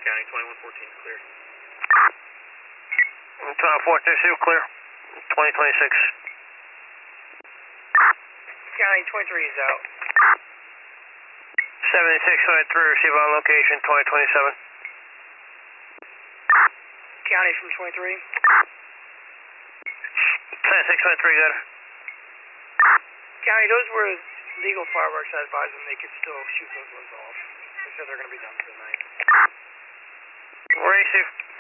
County 2114, clear. 2142, clear. 2026. County 23 is out. 7623, receive on location, 2027. County from 23. 7623, good. County, those were legal fireworks. I advised them they could still shoot those ones off. They said they're going to be done for the night. Receive.